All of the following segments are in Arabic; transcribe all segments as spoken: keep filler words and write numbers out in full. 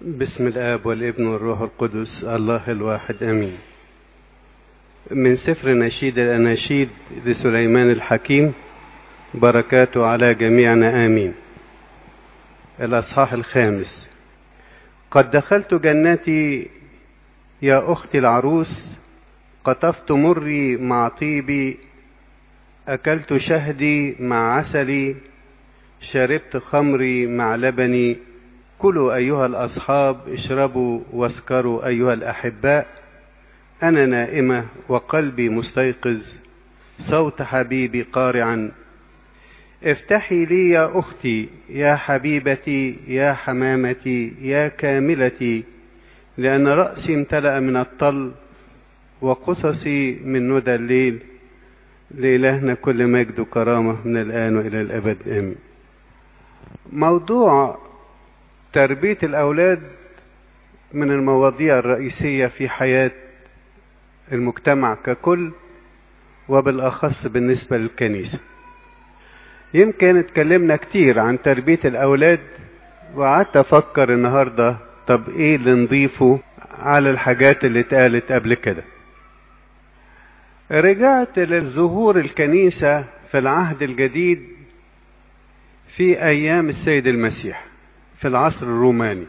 بسم الآب والابن والروح القدس الله الواحد آمين. من سفر نشيد الأناشيد لسليمان الحكيم، بركاته على جميعنا آمين. الأصحاح الخامس. قد دخلت جنتي يا أختي العروس، قطفت مري مع طيبي، أكلت شهدي مع عسلي، شربت خمري مع لبني. كلوا أيها الأصحاب، اشربوا واسكروا أيها الأحباء. أنا نائمة وقلبي مستيقظ، صوت حبيبي قارعا. افتحي لي يا أختي، يا حبيبتي، يا حمامتي، يا كاملتي، لأن رأسي امتلأ من الطل وقصصي من ندى الليل. لإلهنا كل مجد وكرامة من الآن وإلى الأبد آمين. موضوع تربية الأولاد من المواضيع الرئيسية في حياة المجتمع ككل، وبالأخص بالنسبة للكنيسة. يمكن اتكلمنا كتير عن تربية الأولاد، وقعدت أفكر النهاردة طب إيه اللي نضيفه على الحاجات اللي اتقالت قبل كده. رجعت للظهور الكنيسة في العهد الجديد في أيام السيد المسيح في العصر الروماني.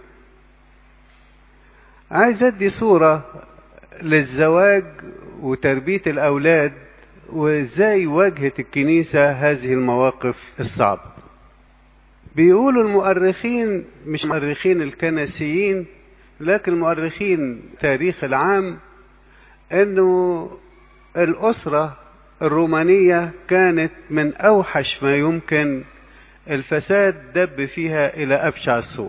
عايز أدي صورة للزواج وتربية الأولاد، وإزاي واجهت الكنيسة هذه المواقف الصعبة. بيقولوا المؤرخين، مش مؤرخين الكنسيين لكن مؤرخين تاريخ العام، أنه الأسرة الرومانية كانت من أوحش ما يمكن، الفساد دب فيها إلى أبشع السوء،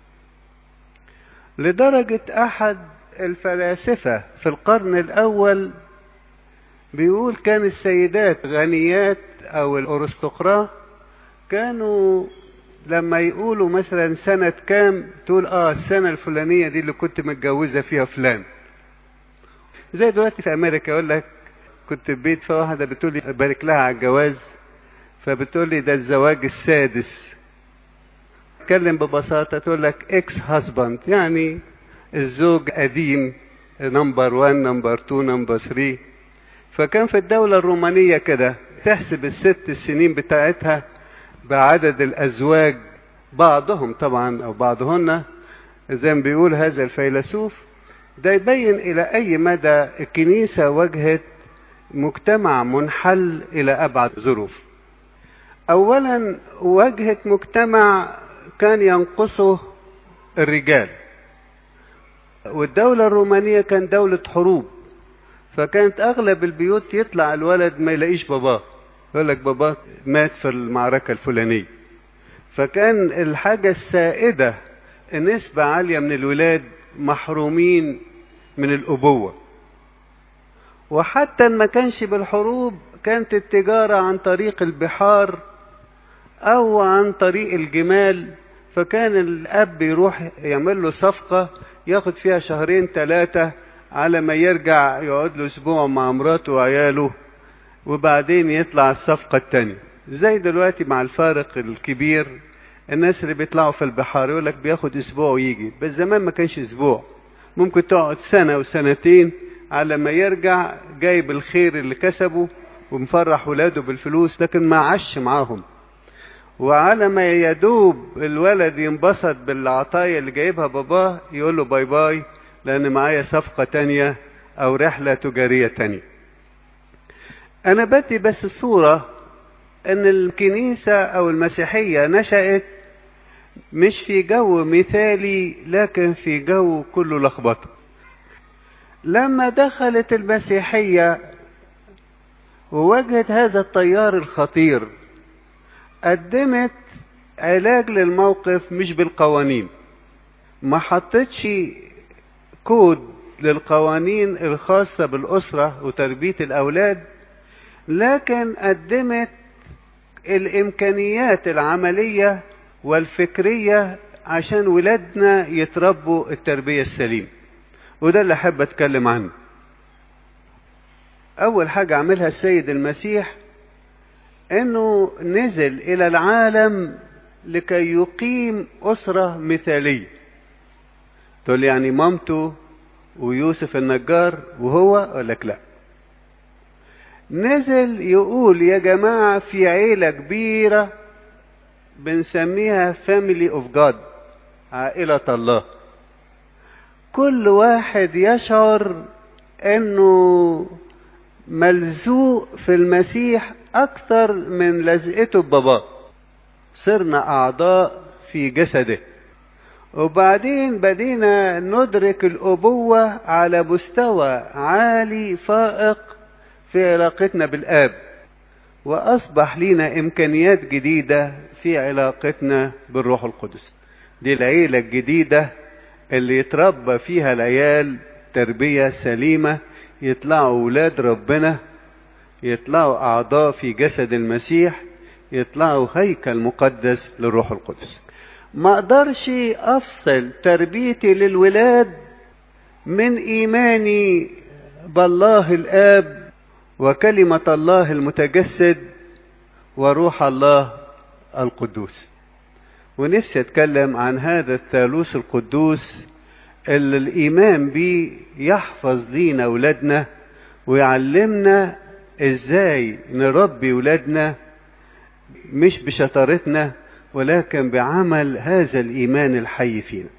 لدرجة أحد الفلاسفة في القرن الأول بيقول كان السيدات غنيات أو الأرستقراء كانوا لما يقولوا مثلا سنة كام تقول آه السنة الفلانية دي اللي كنت متجوزة فيها فلان. زي دلوقتي في أمريكا يقول لك كنت في بيت فواحدة بتقول لي بارك لها على الجواز، فبتقول لي ده الزواج السادس. اتكلم ببساطة تقول لك اكس هاسباند، يعني الزوج قديم، نمبر وان نمبر تو نمبر ثري. فكان في الدولة الرومانية كده تحسب الست السنين بتاعتها بعدد الأزواج، بعضهم طبعا أو بعضهن، زي ما بيقول هذا الفيلسوف. ده يبين إلى أي مدى الكنيسة واجهت مجتمع منحل إلى أبعد ظروف. أولا واجهت مجتمع كان ينقصه الرجال، والدولة الرومانية كان دولة حروب، فكانت أغلب البيوت يطلع الولد ما يلاقيش باباه، يقول لك باباه مات في المعركة الفلانية. فكان الحاجة السائدة نسبة عالية من الولاد محرومين من الأبوة. وحتى ما كانش بالحروب، كانت التجارة عن طريق البحار أو عن طريق الجمال، فكان الأب يروح يعمل له صفقة ياخد فيها شهرين ثلاثة، على ما يرجع يقعد له أسبوع مع مراته وعياله، وبعدين يطلع الصفقة التانية. زي دلوقتي مع الفارق الكبير، الناس اللي بيطلعوا في البحار يقول لك بياخد أسبوع ويجي، بس زمان ما كانش أسبوع، ممكن تقعد سنة وسنتين على ما يرجع جايب الخير اللي كسبه ومفرح ولاده بالفلوس، لكن ما عاش معاهم. وعلى ما يدوب الولد ينبسط بالعطايا اللي جايبها باباه يقول له باي باي، لأن معايا صفقة تانية أو رحلة تجارية تانية. أنا بدي بس الصورة أن الكنيسة أو المسيحية نشأت مش في جو مثالي، لكن في جو كله لخبطة. لما دخلت المسيحية وواجهت هذا التيار الخطير، قدمت علاج للموقف مش بالقوانين، ما حطتش كود للقوانين الخاصة بالأسرة وتربية الأولاد، لكن قدمت الإمكانيات العملية والفكرية عشان ولادنا يتربوا التربية السليمة. وده اللي أحب أتكلم عنه. أول حاجة عملها السيد المسيح أنه نزل إلى العالم لكي يقيم أسرة مثالية. تقول لي يعني مامته ويوسف النجار وهو؟ اقول لك لا. نزل يقول يا جماعة في عيلة كبيرة بنسميها family of God، عائلة الله. كل واحد يشعر انه ملزوق في المسيح اكتر من لزقته بباباه. صرنا اعضاء في جسده. وبعدين بدينا ندرك الابوة على مستوى عالي فائق في علاقتنا بالاب، واصبح لنا امكانيات جديدة في علاقتنا بالروح القدس. دي العيلة الجديدة اللي يتربى فيها العيال تربية سليمة، يطلعوا ولاد ربنا، يطلعوا اعضاء في جسد المسيح، يطلعوا هيكل مقدس للروح القدس. ما اقدرش افصل تربيتي للولاد من ايماني بالله الاب وكلمة الله المتجسد وروح الله القدوس. ونفسي اتكلم عن هذا الثالوث القدوس اللي الايمان بيه يحفظ لينا ولادنا ويعلمنا ازاي نربي ولادنا، مش بشطارتنا ولكن بعمل هذا الايمان الحي فينا.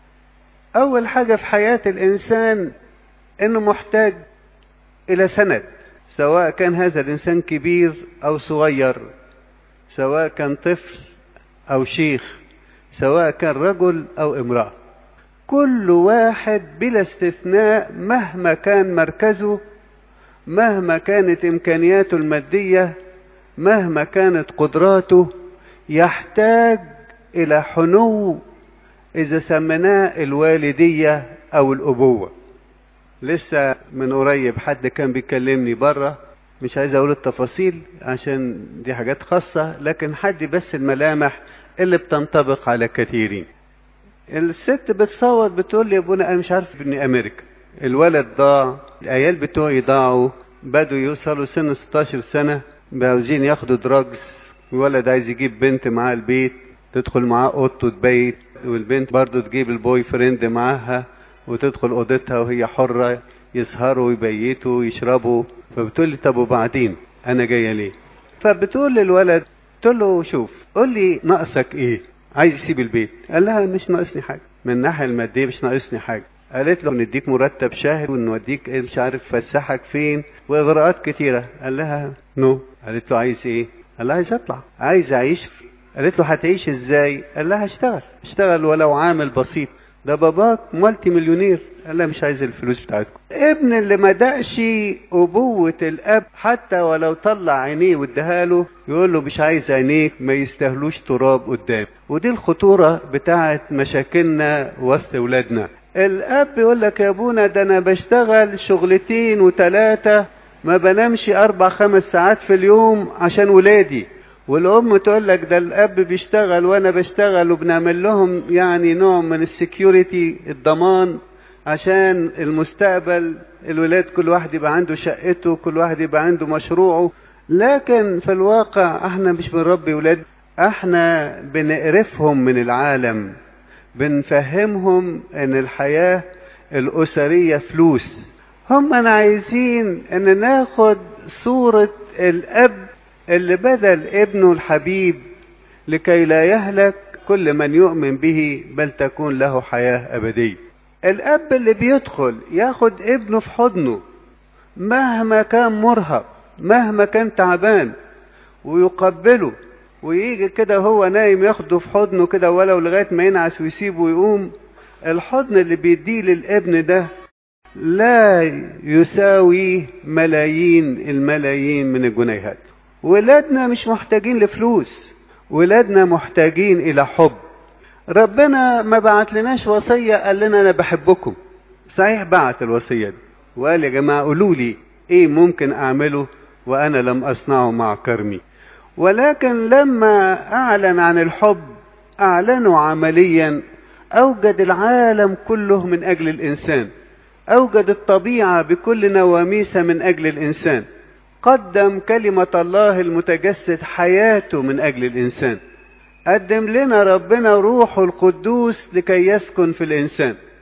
اول حاجة في حياة الانسان انه محتاج الى سند، سواء كان هذا الانسان كبير او صغير، سواء كان طفل او شيخ، سواء كان رجل او امرأة. كل واحد بلا استثناء مهما كان مركزه، مهما كانت امكانياته المادية، مهما كانت قدراته، يحتاج الى حنو اذا سميناه الوالدية او الابوة. لسه من قريب حد كان بيكلمني بره، مش عايز اقول التفاصيل عشان دي حاجات خاصة، لكن حد بس الملامح اللي بتنطبق على كثيرين. الست بتصوت بتقول لي يا ابونا انا مش عارف ابني امريكا، الولد ضاع، العيال بتوعي ضاعوا، بدوا يوصلوا سن ستاشر سنة عاوزين ياخدوا دراجز، الولد عايز يجيب بنت معاه البيت تدخل معاه اوضته تبيت، والبنت برضو تجيب البوي فريند معاها وتدخل اوضتها وهي حرة، يسهروا ويبيتوا ويشربوا. فبتقول لي طب وبعدين انا جايه ليه؟ فبتقول للولد، تقول له شوف قول لي ناقصك ايه؟ عايز يسيب البيت. قال لها مش ناقصني حاجه من الناحيه الماديه، مش ناقصني حاجه. قالت له نديك مرتب شهر ونوديك مش عارف فسحك فين واغراءات كتيره. قال لها نو. قالت له عايز ايه؟ قال لها عايز اطلع، عايز اعيش. قالت له هتعيش ازاي؟ قال لها هشتغل، اشتغل ولو عامل بسيط. ده باباك مالتي مليونير. قال لها مش عايز الفلوس بتاعتكم. ابن اللي ما دقش ابوة الاب حتى ولو طلع عينيه واداها له يقول له مش عايز عينيك، ما يستاهلوش تراب قدام. ودي الخطورة بتاعت مشاكلنا وسط ولادنا. الاب يقول لك يا ابونا ده انا بشتغل شغلتين وثلاثة، ما بنامش اربع خمس ساعات في اليوم عشان ولادي. والام تقول لك ده الاب بيشتغل وانا بشتغل، وبنعمل لهم يعني نوع من السكيورتي، الضمان، عشان المستقبل الولاد كل واحد يبقى عنده شقته، كل واحد يبقى عنده مشروعه. لكن في الواقع احنا مش بنربي ولاد، احنا بنقرفهم من العالم، بنفهمهم ان الحياة الاسرية فلوس. هم انا عايزين ان ناخد صورة الاب اللي بذل ابنه الحبيب لكي لا يهلك كل من يؤمن به بل تكون له حياة أبدية. الأب اللي بيدخل ياخد ابنه في حضنه مهما كان مرهق، مهما كان تعبان، ويقبله، ويجي كده هو نايم ياخده في حضنه كده ولو لغاية ما ينعس ويسيبه ويقوم. الحضن اللي بيديه للابن ده لا يساوي ملايين الملايين من الجنيهات. ولادنا مش محتاجين لفلوس، ولادنا محتاجين الى حب. ربنا ما بعت لناش وصية قال لنا انا بحبكم، صحيح بعت الوصية دي وقال يا جماعة قولوا لي ايه ممكن اعمله وانا لم اصنعه مع كرمي، ولكن لما اعلن عن الحب اعلنه عمليا. اوجد العالم كله من اجل الانسان، اوجد الطبيعة بكل نواميسها من اجل الانسان، قدم كلمة الله المتجسد حياته من أجل الإنسان، قدم لنا ربنا روحه القدوس لكي يسكن في الإنسان.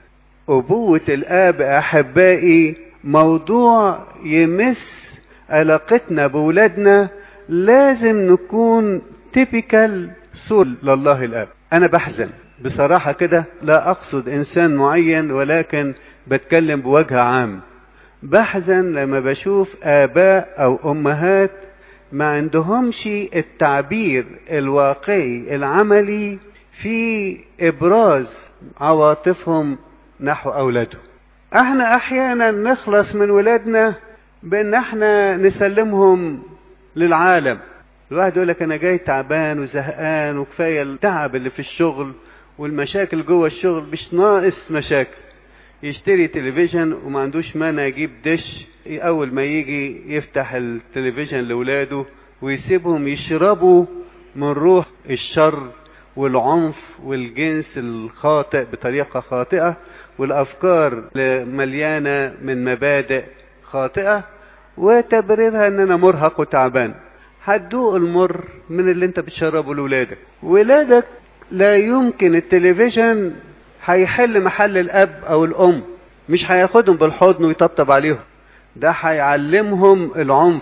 أبوة الآب أحبائي موضوع يمس علاقتنا بولادنا، لازم نكون تيبيكال صول لله الآب. أنا بحزن بصراحة كده، لا أقصد إنسان معين ولكن بتكلم بوجه عام. بحزن لما بشوف آباء أو أمهات ما عندهمش التعبير الواقعي العملي في إبراز عواطفهم نحو أولادهم. احنا احيانا نخلص من ولادنا بان احنا نسلمهم للعالم. الواحد يقول لك انا جاي تعبان وزهقان وكفايه التعب اللي في الشغل والمشاكل جوه الشغل، مش ناقص مشاكل. يشتري تلفزيون وما عندوش مانع يجيب دش، اول ما يجي يفتح التلفزيون لاولاده ويسيبهم يشربوا من روح الشر والعنف والجنس الخاطئ بطريقه خاطئه، والافكار مليانه من مبادئ خاطئه، وتبريرها ان انا مرهق وتعبان. هتدوق المر من اللي انت بتشربه لاولادك. ولادك لا يمكن التلفزيون هيحل محل الاب او الام، مش هياخدهم بالحضن ويطبطب عليهم، ده هيعلمهم العنف.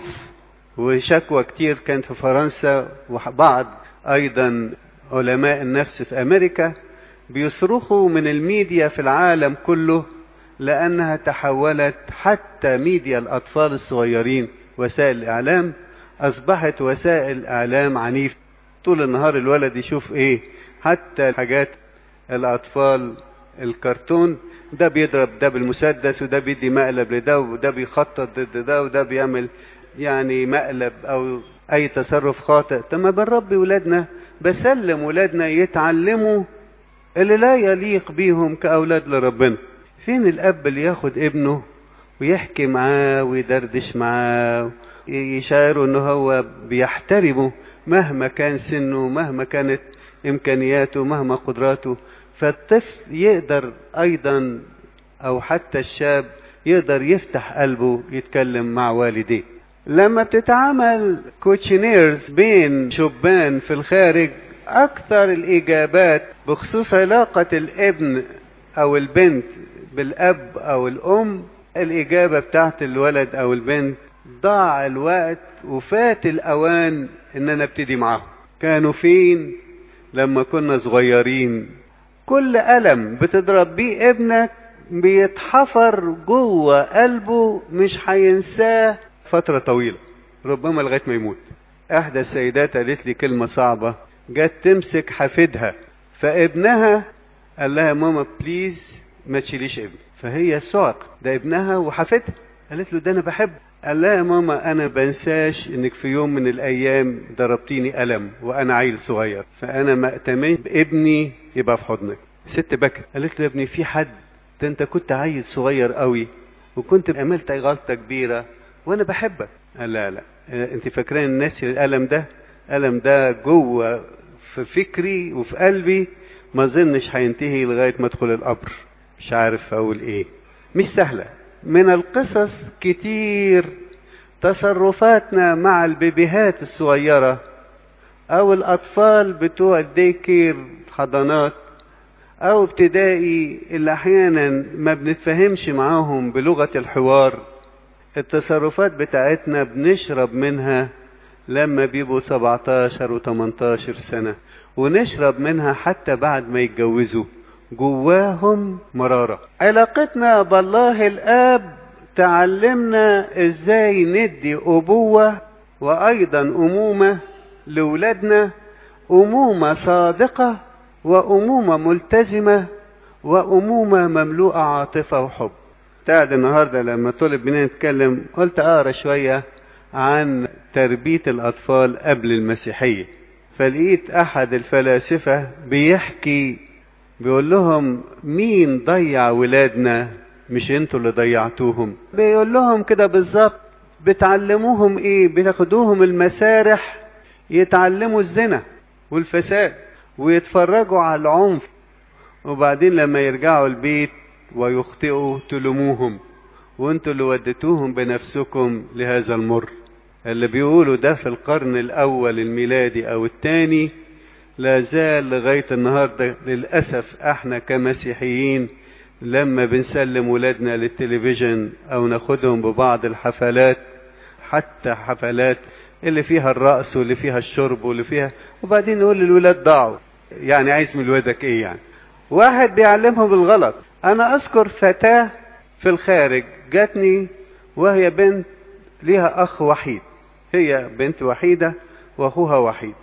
وشكوى كتير كانت في فرنسا وبعض ايضا علماء النفس في امريكا بيصرخوا من الميديا في العالم كله، لأنها تحولت حتى ميديا الأطفال الصغيرين. وسائل الإعلام أصبحت وسائل إعلام عنيف، طول النهار الولد يشوف إيه؟ حتى حاجات الأطفال الكرتون، ده بيضرب ده بالمسدس، وده بيدي مقلب لده، وده بيخطط ضد ده، وده بيعمل يعني مقلب أو أي تصرف خاطئ. تما بنربي ولادنا، بسلم ولادنا يتعلموا اللي لا يليق بيهم كأولاد لربنا. فين الأب اللي ياخد ابنه ويحكي معاه ويدردش معاه، يشعره انه هو بيحترمه مهما كان سنه، مهما كانت امكانياته، مهما قدراته. فالطفل يقدر ايضا، او حتى الشاب يقدر يفتح قلبه يتكلم مع والديه. لما بتتعامل كوتشينيرز بين شبان في الخارج، اكثر الاجابات بخصوص علاقة الابن او البنت بالاب او الام، الاجابة بتاعت الولد او البنت ضاع الوقت وفات الاوان ان انا ابتدي معاهم. كانوا فين لما كنا صغيرين؟ كل ألم بتضرب بيه ابنك بيتحفر جوه قلبه، مش هينساه فترة طويلة، ربما لغاية ما يموت. احدى السيدات قالت لي كلمة صعبة، جت تمسك حفيدها فابنها قال لها ماما بليز ما تشيليش ابني، فهي سعق، ده ابنها وحفيدها. قالت له ده انا بحبه. قال لها يا ماما انا بنساش انك في يوم من الايام ضربتيني ألم وانا عيل صغير، فانا ما اتمنى ابني يبقى في حضنك. ست بكت. قالت له يا ابني في حد، ده انت كنت عيل صغير قوي وكنت عملت غلطة كبيرة وانا بحبك. قال لا لا انت فاكرين الناس الألم ده؟ ألم ده جوه في فكري وفي قلبي، ما ظنش هينتهي لغاية ما ادخل القبر. مش عارف اقول ايه. مش سهلة. من القصص كتير تصرفاتنا مع البيبيهات الصغيرة او الاطفال بتوع الديكير حضانات او ابتدائي اللي احيانا ما بنتفهمش معاهم بلغة الحوار. التصرفات بتاعتنا بنشرب منها لما بيبقوا سبعتاشر وتمنتاشر سنة، ونشرب منها حتى بعد ما يتجوزوا، جواهم مرارة. علاقتنا بالله الآب تعلمنا ازاي ندي أبوة وأيضا أمومة لولادنا، أمومة صادقة وأمومة ملتزمة وأمومة مملوءة عاطفة وحب. تعد النهاردة لما طلب مني نتكلم قلت أقرأ شوية عن تربية الأطفال قبل المسيحية، فلقيت أحد الفلاسفة بيحكي بيقول لهم مين ضيع ولادنا؟ مش انتوا اللي ضيعتوهم. بيقول لهم كده بالظبط. بتعلموهم ايه؟ بتاخدوهم المسارح يتعلموا الزنا والفساد ويتفرجوا على العنف، وبعدين لما يرجعوا البيت ويخطئوا تلوموهم، وانتوا اللي وديتوهم بنفسكم لهذا المر. اللي بيقولوا ده في القرن الاول الميلادي او الثاني لا زال لغاية النهاردة للأسف احنا كمسيحيين لما بنسلم ولادنا للتلفزيون او ناخدهم ببعض الحفلات، حتى حفلات اللي فيها الرقص واللي فيها الشرب واللي فيها، وبعدين نقول للولاد ضاعوا. يعني عايز من ولادك ايه يعني؟ واحد بيعلمهم بالغلط. انا اذكر فتاة في الخارج جاتني وهي بنت ليها اخ وحيد، هي بنت وحيدة واخوها وحيد،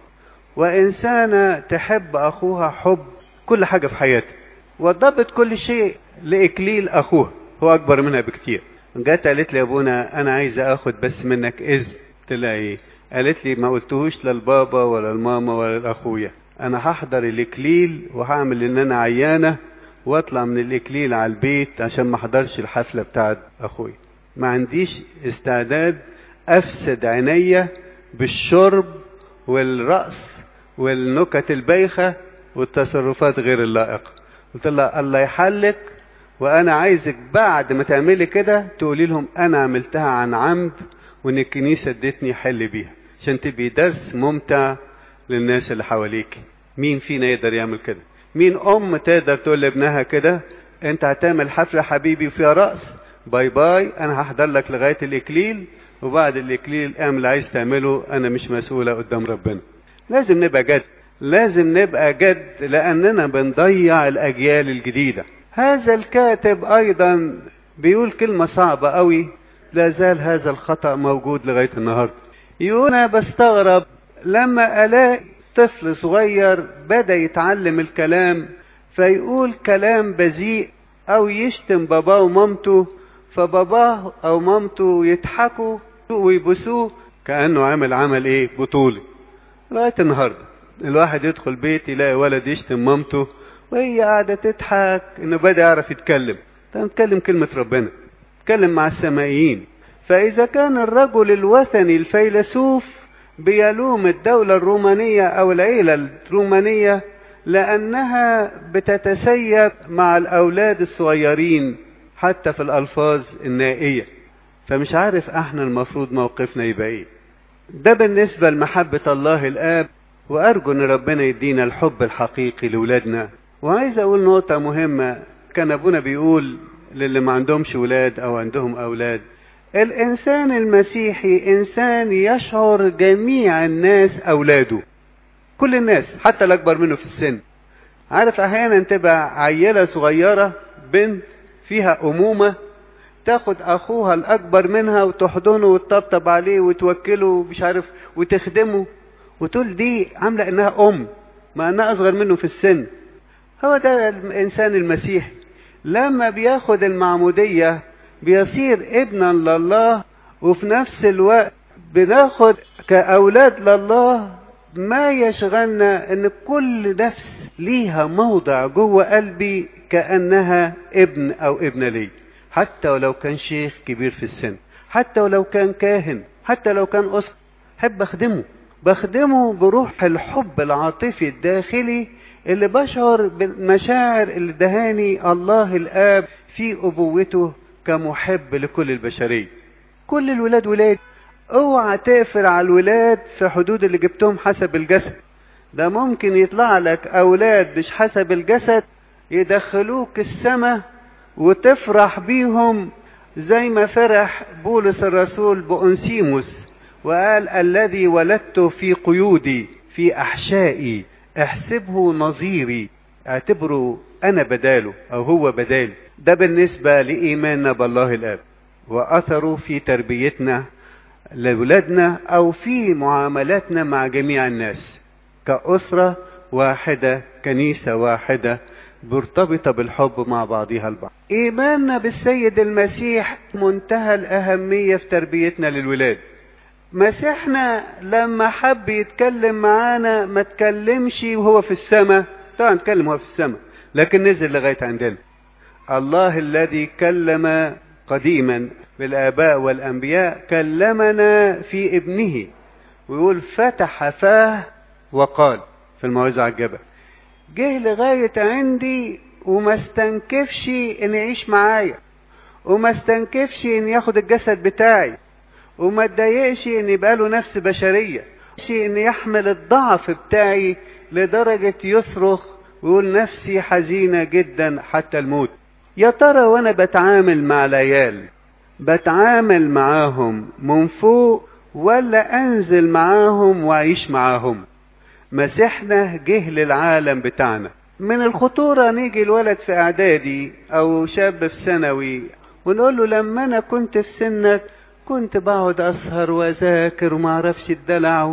وانسانة تحب اخوها حب كل حاجة في حياتها، وضبط كل شيء لاكليل اخوها، هو اكبر منها بكتير. جات قالت لي يا ابونا انا عايزة اخد بس منك اذن. قلت لها ايه؟ قالت لي ما قلتهوش للبابا ولا الماما ولا الاخويا، انا هحضر الاكليل وهعمل ان انا عيانة واطلع من الاكليل على البيت عشان ما احضرش الحفلة بتاعت اخويا. ما عنديش استعداد افسد عينيا بالشرب والرقص والنكت البايخة والتصرفات غير اللائقة. قلت لها الله يحلك، وانا عايزك بعد ما تعملي كده تقولي لهم انا عملتها عن عمد وان الكنيسة ادتني حل بيها، عشان تبقي درس ممتع للناس اللي حواليك. مين فينا يقدر يعمل كده؟ مين ام تقدر تقول لابنها كده انت هتعمل حفلة حبيبي فيها رقص، باي باي انا هحضر لك لغاية الاكليل، وبعد الاكليل اعمل اللي عايز تعمله، انا مش مسؤولة قدام ربنا. لازم نبقى جد، لازم نبقى جد، لاننا بنضيع الاجيال الجديدة. هذا الكاتب ايضا بيقول كلمة صعبة قوي، لا زال هذا الخطأ موجود لغاية النهاردة. يقول انا بستغرب لما الاقي طفل صغير بدأ يتعلم الكلام فيقول كلام بذيء او يشتم باباه ومامته، فباباه او مامته يضحكوا ويبسوه كأنه عمل عمل ايه؟ بطولي. لغاية النهاردة الواحد يدخل بيت يلاقي ولد يشتم مامته وهي قاعدة تضحك انه بدأ يعرف يتكلم. تتكلم كلمة ربنا، تتكلم مع السمائيين. فاذا كان الرجل الوثني الفيلسوف بيلوم الدولة الرومانية او العيلة الرومانية لانها بتتسيب مع الاولاد الصغيرين حتى في الالفاظ النائية، فمش عارف احنا المفروض موقفنا يبقى ايه. ده بالنسبة لمحبة الله الاب، وارجو ان ربنا يدينا الحب الحقيقي لولادنا. وعايز اقول نقطة مهمة، كان ابونا بيقول للي ما عندهمش ولاد او عندهم اولاد، الانسان المسيحي انسان يشعر جميع الناس اولاده، كل الناس حتى الاكبر منه في السن. عارف احيانا تبقى عيلة صغيرة بنت فيها امومة تاخد اخوها الاكبر منها وتحضنه وتطبطب عليه وتوكله مش عارف وتخدمه، وتقول دي عاملة انها ام مع انها اصغر منه في السن. هو ده الانسان المسيحي، لما بياخد المعمودية بيصير ابنا لله، وفي نفس الوقت بناخد كأولاد لله. ما يشغلنا ان كل نفس ليها موضع جوه قلبي كأنها ابن او ابنة لي، حتى ولو كان شيخ كبير في السن، حتى ولو كان كاهن، حتى لو كان أسقف، حب اخدمه، بخدمه بروح الحب العاطفي الداخلي اللي بشعر بالمشاعر اللي دهاني الله الآب في أبوته كمحب لكل البشرية. كل الولاد ولاد، اوعى تقفل على الولاد في حدود اللي جبتهم حسب الجسد. ده ممكن يطلع لك أولاد مش حسب الجسد يدخلوك السماء وتفرح بيهم زي ما فرح بولس الرسول بأنسيموس وقال الذي ولدته في قيودي في أحشائي احسبه نظيري، اعتبره أنا بداله أو هو بدالي. ده بالنسبة لإيماننا بالله الآب وأثره في تربيتنا لأولادنا أو في معاملاتنا مع جميع الناس كأسرة واحدة، كنيسة واحدة مرتبطة بالحب مع بعضها البعض. إيماننا بالسيد المسيح منتهى الأهمية في تربيتنا للولاد. مسيحنا لما حب يتكلم معانا ما تكلمش وهو في السماء، طبعا تكلم وهو في السماء لكن نزل لغاية عندنا. الله الذي كلم قديما بالآباء والأنبياء كلمنا في ابنه، ويقول فتح فاه وقال في الموعظة على الجبل. جه لغاية عندي وما استنكفش ان يعيش معايا، وما استنكفش ان ياخد الجسد بتاعي، وما اتضايقش ان يبقى له نفس بشرية، ان يحمل الضعف بتاعي لدرجة يصرخ ويقول نفسي حزينة جدا حتى الموت. يا ترى وانا بتعامل مع العيال بتعامل معاهم من فوق ولا انزل معاهم واعيش معاهم؟ مسيحنا جه للعالم بتاعنا. من الخطورة نيجي الولد في اعدادي او شاب في ثانوي ونقول له لما انا كنت في سنك كنت بقعد اسهر واذاكر وما اعرفش الدلع،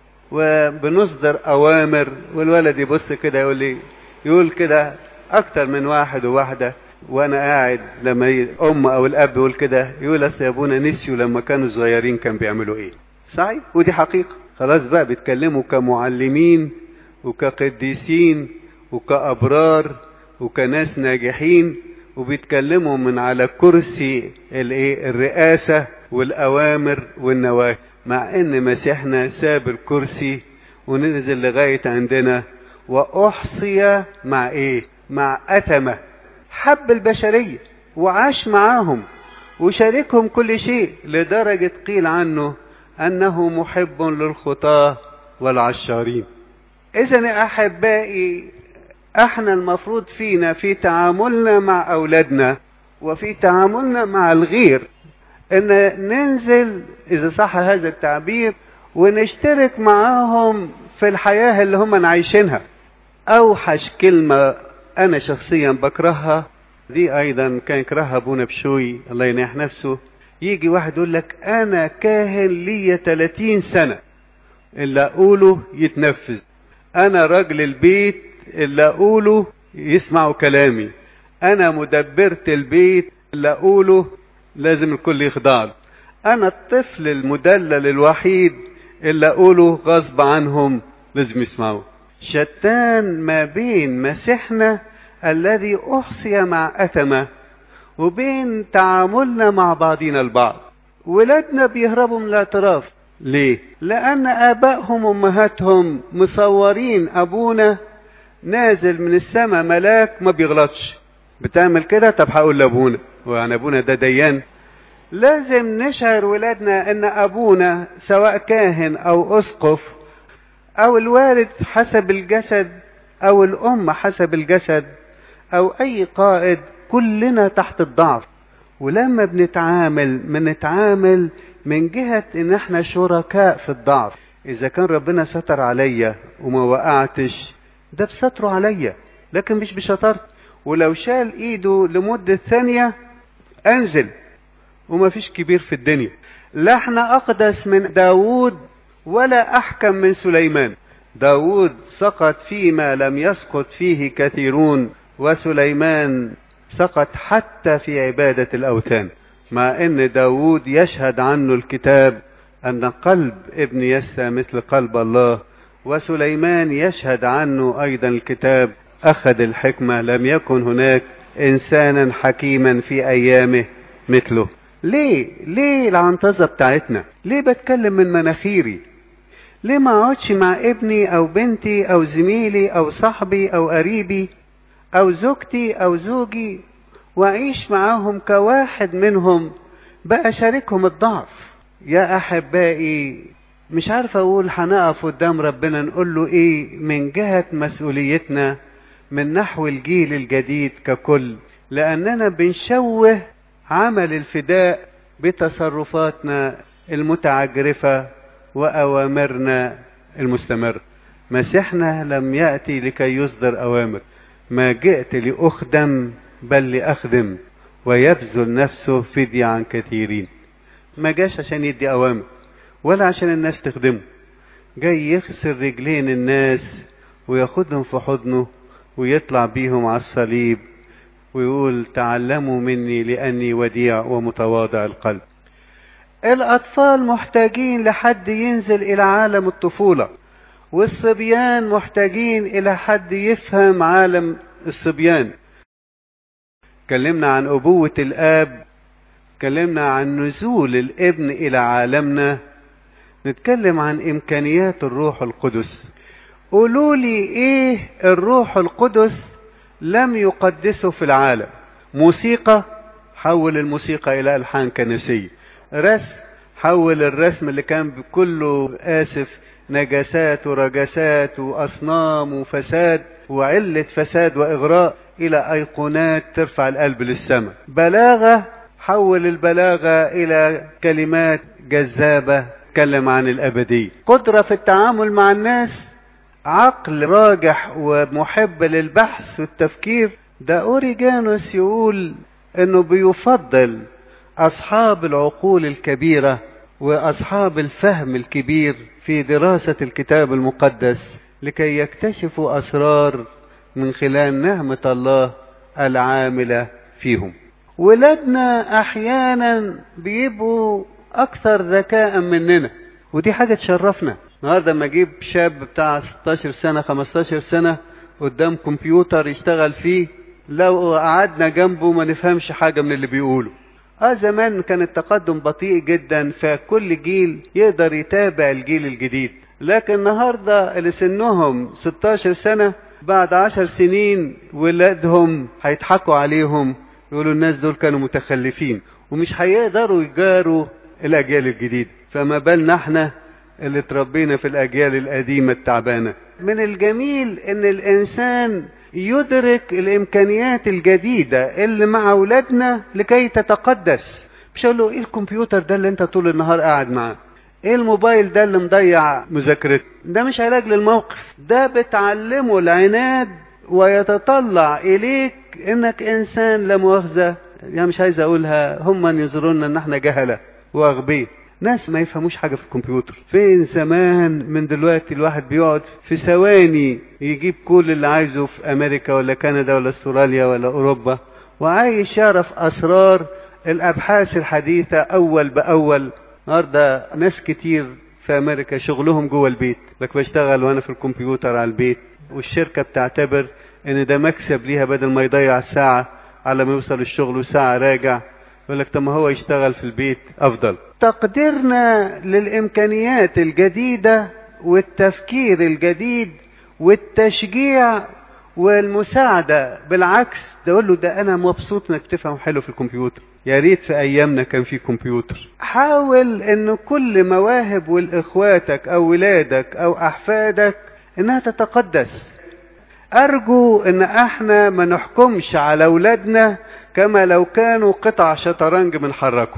وبنصدر اوامر، والولد يبص كده يقول لي يقول كده اكتر من واحد وواحده وانا قاعد لما الام او الاب يقول كده يقول اصل يا ابونا نسيوا لما كانوا صغيرين كان بيعملوا ايه. صحيح، ودي حقيقه. خلاص بقى بيتكلموا كمعلمين وكقديسين وكابرار وكناس ناجحين، وبيتكلموا من على كرسي الايه الرئاسه والاوامر والنواهي، مع ان مسيحنا ساب الكرسي وننزل لغايه عندنا واحصي مع ايه مع أتمة. حب البشريه وعاش معاهم وشاركهم كل شيء، لدرجه قيل عنه انه محب للخطاه والعشارين. اذا يا احبائي احنا المفروض فينا في تعاملنا مع اولادنا وفي تعاملنا مع الغير ان ننزل اذا صح هذا التعبير ونشترك معاهم في الحياة اللي هم عايشينها. اوحش كلمة انا شخصيا بكرهها، دي ايضا كان يكرهها ابونا بشوي الله ينيح نفسه، يجي واحد يقول لك انا كاهن لي ثلاثين سنة اللي اقوله يتنفذ، انا راجل البيت اللي اقوله يسمعوا كلامي، انا مدبرت البيت اللي اقوله لازم الكل يخضع له، انا الطفل المدلل الوحيد اللي اقوله غصب عنهم لازم يسمعوا. شتان ما بين مسيحنا الذي احصي مع أتمة وبين تعاملنا مع بعضنا البعض. ولادنا بيهربوا من الاعتراف ليه؟ لان ابائهم وامهاتهم مصورين ابونا نازل من السماء ملاك ما بيغلطش. بتعمل كده؟ طب هقول لابونا، ويعني ابونا ده ديان. لازم نشعر ولادنا ان ابونا سواء كاهن او اسقف او الوالد حسب الجسد او الام حسب الجسد او اي قائد، كلنا تحت الضعف. ولما بنتعامل بنتعامل من جهة ان احنا شركاء في الضعف. اذا كان ربنا ستر عليا وما وقعتش ده بستره عليا لكن مش بشطرت، ولو شال ايده لمدة ثانية انزل وما فيش كبير في الدنيا. لا احنا اقدس من داود ولا احكم من سليمان. داود سقط فيما لم يسقط فيه كثيرون، وسليمان سقط حتى في عبادة الاوثان، مع ان داود يشهد عنه الكتاب ان قلب ابن يسى مثل قلب الله، وسليمان يشهد عنه ايضا الكتاب اخذ الحكمة لم يكن هناك انسانا حكيما في ايامه مثله. ليه ليه العنطزة بتاعتنا؟ ليه بتكلم من مناخيري؟ ليه ما اقعدش مع ابني او بنتي او زميلي او صاحبي او قريبي او زوجتي او زوجي واعيش معاهم كواحد منهم، بقى شاركهم الضعف؟ يا احبائي مش عارف اقول هنقف قدام ربنا نقول له ايه من جهة مسؤوليتنا من نحو الجيل الجديد ككل، لاننا بنشوه عمل الفداء بتصرفاتنا المتعجرفة واوامرنا المستمرة. مسيحنا لم يأتي لكي يصدر اوامر، ما جئت لأخدم بل لأخدم ويبذل نفسه فدية عن كثيرين. ما جاش عشان يدي اوامر ولا عشان الناس تخدمه، جاي يغسل رجلين الناس وياخدهم في حضنه ويطلع بيهم على الصليب ويقول تعلموا مني لأني وديع ومتواضع القلب. الأطفال محتاجين لحد ينزل إلى عالم الطفولة، والصبيان محتاجين إلى حد يفهم عالم الصبيان. كلمنا عن أبوة الآب، كلمنا عن نزول الابن إلى عالمنا، نتكلم عن إمكانيات الروح القدس. قولوا لي إيه الروح القدس لم يقدسه في العالم؟ موسيقى، حول الموسيقى إلى ألحان كنسية. رسم، حول الرسم اللي كان بكله آسف نجاسات ورجاسات وأصنام وفساد وعلة فساد وإغراء إلى أيقونات ترفع القلب للسماء. بلاغة، حول البلاغة إلى كلمات جذابة تكلم عن الأبدية. قدرة في التعامل مع الناس، عقل راجح ومحب للبحث والتفكير. ده أوريجانوس يقول إنه بيفضل أصحاب العقول الكبيرة وأصحاب الفهم الكبير في دراسة الكتاب المقدس لكي يكتشفوا أسرار من خلال نعمة الله العاملة فيهم. ولادنا أحيانا بيبقوا أكثر ذكاء مننا، ودي حاجة تشرفنا. النهارده لما أجيب شاب بتاع ستاشر سنة خمستاشر سنة قدام كمبيوتر يشتغل فيه، لو قعدنا جنبه ما نفهمش حاجة من اللي بيقوله. اه زمان كان التقدم بطيء جدا، فكل جيل يقدر يتابع الجيل الجديد. لكن النهارده اللي سنهم ستاشر سنة بعد عشر سنين ولادهم هيضحكوا عليهم، يقولوا الناس دول كانوا متخلفين، ومش هيقدروا يجاروا الأجيال الجديدة. فما بالنا احنا اللي اتربينا في الأجيال القديمة التعبانة. من الجميل ان الإنسان يدرك الإمكانيات الجديدة اللي مع أولادنا لكي تتقدس. مش هقول له ايه الكمبيوتر ده اللي انت طول النهار قاعد معاه، ايه الموبايل ده اللي مضيع مذاكرته. ده مش علاج للموقف، ده بتعلمه العناد ويتطلع اليك انك انسان لا مؤاخذة، يعني مش عايز اقولها، هم ينظرون ان احنا جهلة واغبياء، ناس ما يفهموش حاجة في الكمبيوتر. فين زمان من دلوقتي الواحد بيقعد في ثواني يجيب كل اللي عايزه في امريكا ولا كندا ولا استراليا ولا اوروبا، وعايش يعرف اسرار الابحاث الحديثة اول باول. النهارده ناس كتير في امريكا شغلهم جوه البيت، لك بشتغل وانا في الكمبيوتر على البيت، والشركة بتعتبر ان ده مكسب ليها بدل ما يضيع الساعة على ما يوصل الشغل وساعة راجع، يقول لك طب ما هو يشتغل في البيت افضل. تقديرنا للامكانيات الجديدة والتفكير الجديد والتشجيع والمساعدة، بالعكس ده اقول له ده انا مبسوط انك تفهم حلو في الكمبيوتر، يا ريت في ايامنا كان في كمبيوتر. حاول ان كل مواهب والاخواتك او ولادك او احفادك انها تتقدس. ارجو ان احنا ما نحكمش على اولادنا كما لو كانوا قطع شطرنج بنحركه.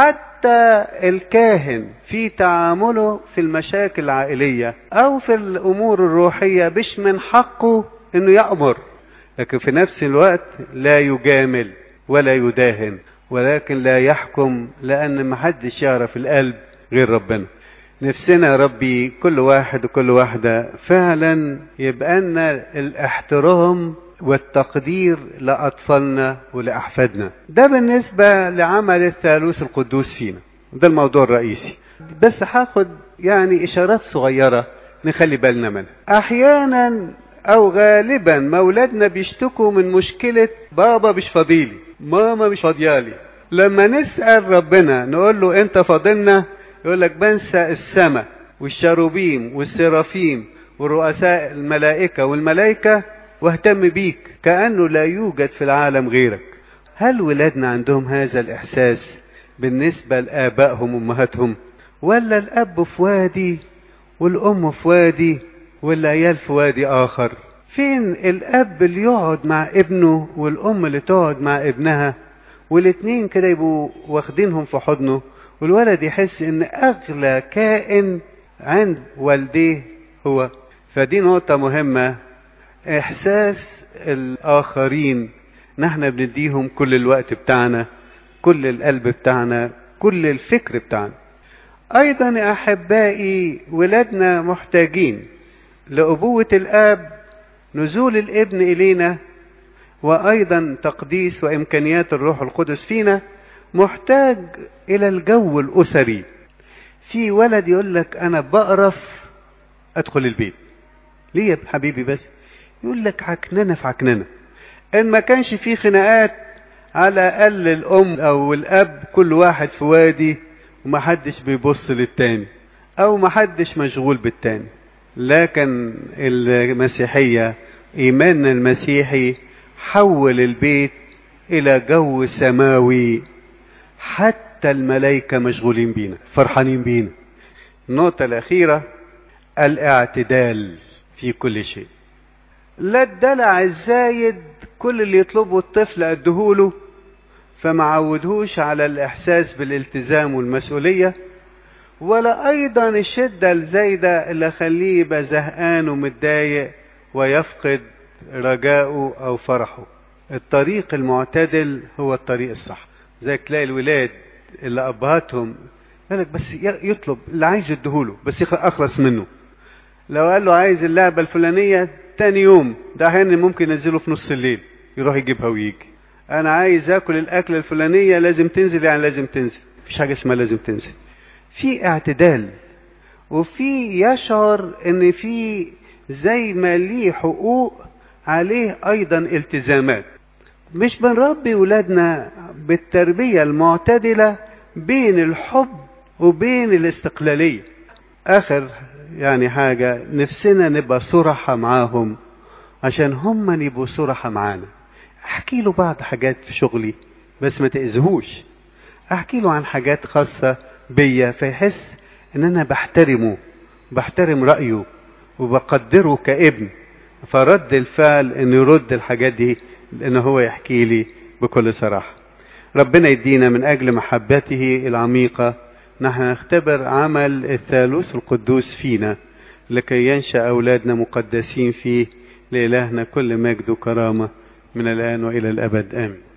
حتى الكاهن في تعامله في المشاكل العائلية او في الامور الروحية مش من حقه انه يأمر، لكن في نفس الوقت لا يجامل ولا يداهن، ولكن لا يحكم، لان محدش يعرف القلب غير ربنا. نفسنا يا ربي كل واحد وكل واحدة فعلا يبقى لنا الاحترام والتقدير لأطفالنا ولأحفادنا. ده بالنسبة لعمل الثالوث القدوس فينا، ده الموضوع الرئيسي. بس هاخد يعني إشارات صغيرة نخلي بالنا منها. أحيانا أو غالبا مولادنا بيشتكوا من مشكلة بابا مش فاضيلي، ماما مش فاضيالي. لما نسأل ربنا نقول له أنت فاضلنا، يقول لك بنسى السماء والشاروبيم والسرافيم ورؤساء الملائكة والملائكة واهتم بيك كأنه لا يوجد في العالم غيرك. هل ولادنا عندهم هذا الإحساس بالنسبة لآبائهم وأمهاتهم، ولا الأب في وادي والأم في وادي والعيال في وادي آخر؟ فين الأب اللي يقعد مع ابنه والأم اللي تقعد مع ابنها والاتنين كده يبقوا واخدينهم في حضنه، والولد يحس ان اغلى كائن عند والديه هو. فدي نقطة مهمة، احساس الاخرين نحن بنديهم كل الوقت بتاعنا، كل القلب بتاعنا، كل الفكر بتاعنا. ايضا يا احبائي ولادنا محتاجين لأبوة الاب، نزول الابن الينا، وايضا تقديس وامكانيات الروح القدس فينا. محتاج الى الجو الاسري. في ولد يقول لك انا بقرف ادخل البيت، ليه يا حبيبي؟ بس يقول لك عكننه في عكننه. ان ما كانش في خناقات على الاقل الام او الاب كل واحد في وادي ومحدش بيبص للتاني او محدش مشغول بالتاني. لكن المسيحية، ايماننا المسيحي حول البيت الى جو سماوي، حتى الملائكة مشغولين بينا فرحانين بينا. النقطة الأخيرة الاعتدال في كل شيء. لا الدلع الزايد كل اللي يطلبه الطفل ادهوله، فما عودهوش على الاحساس بالالتزام والمسؤولية، ولا ايضا الشدة الزايدة اللي خليه يبقى زهقان ومتضايق ويفقد رجاؤه او فرحه. الطريق المعتدل هو الطريق الصح. زي تلاقي الولاد اللي ابهاتهم قالك بس يطلب اللي عايز يديهوله بس اخلص منه. لو قال له عايز اللعبة الفلانية تاني يوم ده احيانا ممكن ينزله في نص الليل يروح يجيبها ويجي. انا عايز اكل الاكل الفلانية لازم تنزل، يعني لازم تنزل، مفيش حاجة اسمها لازم تنزل. في اعتدال، وفي يشعر ان في زي ما ليه حقوق عليه ايضا التزامات. مش بنربي ولادنا بالتربية المعتدلة بين الحب وبين الاستقلالية. اخر يعني حاجة نفسنا نبقى صرحة معاهم عشان هم يبقوا صرحة معانا. احكي له بعض حاجات في شغلي بس ما تأذهوش، احكي له عن حاجات خاصة بيا فيحس ان انا بحترمه، بحترم رأيه وبقدره كابن. فرد الفعل انه يرد الحاجات دي لانه هو يحكي لي بكل صراحة. ربنا يدينا من اجل محبته العميقة نحن نختبر عمل الثالوث القدوس فينا لكي ينشأ اولادنا مقدسين فيه. لإلهنا كل مجد وكرامة من الآن وإلى الأبد آمين.